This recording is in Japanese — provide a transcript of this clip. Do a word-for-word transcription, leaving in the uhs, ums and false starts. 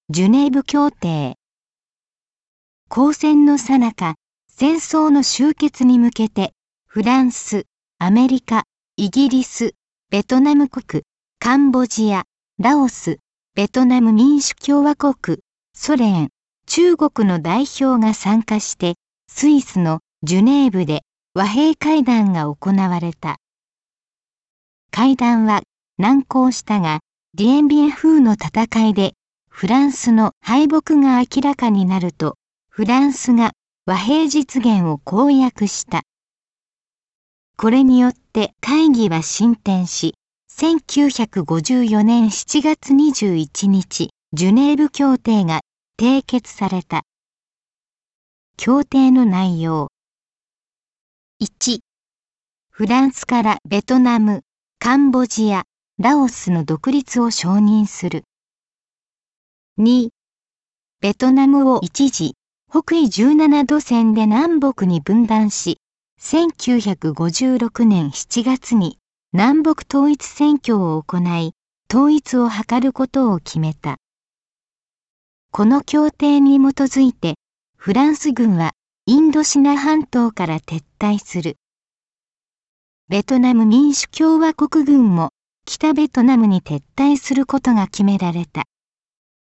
ジュネーブ協定。交戦の最中、戦争の終結に向けて、フランス、アメリカ、イギリス、ベトナム国、カンボジア、ラオス、ベトナム民主共和国、ソ連、中国の代表が参加して、スイスのジュネーブで和平会談が行われた。会談は難航したが、ディエンビエンフーの戦いでフランスの敗北が明らかになると、フランスが和平実現を公約した。これによって会議は進展し、せんきゅうひゃくごじゅうよねんしちがつにじゅういちにち、ジュネーブ協定が締結された。協定の内容。いち、フランスからベトナム、カンボジア、ラオスの独立を承認する。に、ベトナムを一時、北緯じゅうななど線で南北に分断し、せんきゅうひゃくごじゅうろくねんしちがつに南北統一選挙を行い、統一を図ることを決めた。この協定に基づいて、フランス軍はインドシナ半島から撤退する。ベトナム民主共和国軍も北ベトナムに撤退することが決められた。